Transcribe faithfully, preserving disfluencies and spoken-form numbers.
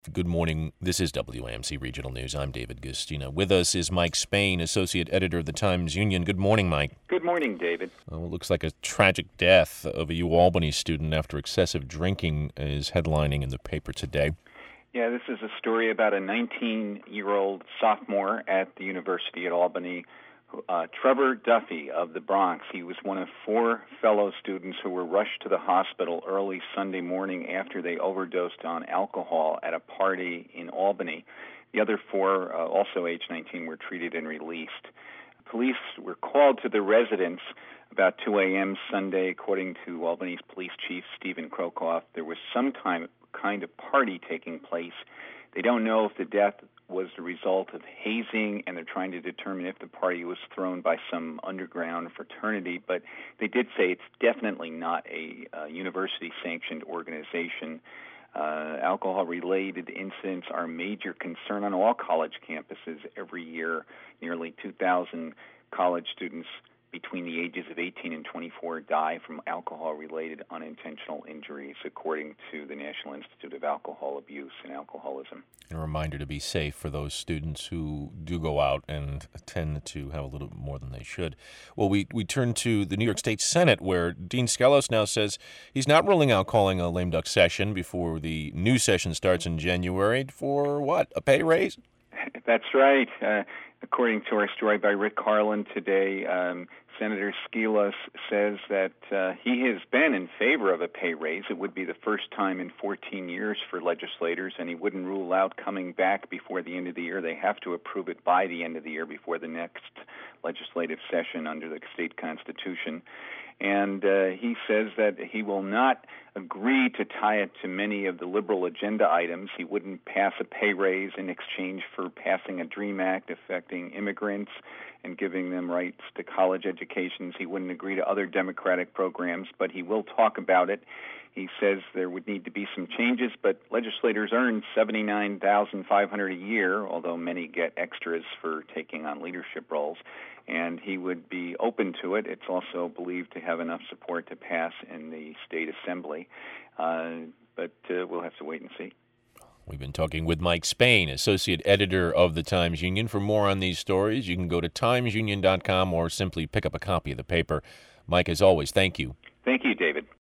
Good morning. This is W A M C Regional News. I'm David Gustina. With us is Mike Spain, Associate Editor of the Times-Union. Good morning, Mike. Good morning, David. Well, it looks like a tragic death of a UAlbany student after excessive drinking is headlining in the paper today. Yeah, this is a story about a nineteen-year-old sophomore at the University at Albany, uh, Trevor Duffy of the Bronx. He was one of four fellow students who were rushed to the hospital early Sunday morning after they overdosed on alcohol at a party in Albany. The other four, uh, also age nineteen, were treated and released. Police were called to the residence about two a.m. Sunday. According to Albany's police chief, Stephen Krokoff, there was some time, kind of party taking place. They don't know if the death was the result of hazing, and they're trying to determine if the party was thrown by some underground fraternity, but they did say it's definitely not a uh, university-sanctioned organization. Uh, alcohol-related incidents are a major concern on all college campuses every year. Nearly two thousand college students between the ages of eighteen and twenty-four die from alcohol-related unintentional injuries, according to the National Institute of Alcohol Abuse and Alcoholism. And a reminder to be safe for those students who do go out and tend to have a little bit more than they should. Well, we, we turn to the New York State Senate, where Dean Skelos now says he's not ruling out calling a lame duck session before the new session starts in January for what, a pay raise? That's right. Uh, according to our story by Rick Carlin today, um, Senator Skelos says that uh, he has been in favor of a pay raise. It would be the first time in fourteen years for legislators, and he wouldn't rule out coming back before the end of the year. They have to approve it by the end of the year before the next legislative session under the state constitution. And uh, he says that he will not agree to tie it to many of the liberal agenda items. He wouldn't pass a pay raise in exchange for passing a DREAM Act affecting immigrants and giving them rights to college educations. He wouldn't agree to other Democratic programs, but he will talk about it. He says there would need to be some changes, but legislators earn seventy-nine thousand five hundred dollars a year, although many get extras for taking on leadership roles, and he would be open to it. It's also believed to have enough support to pass in the state assembly, uh, but uh, we'll have to wait and see. We've been talking with Mike Spain, Associate Editor of the Times-Union. For more on these stories, you can go to times union dot com or simply pick up a copy of the paper. Mike, as always, thank you. Thank you, David.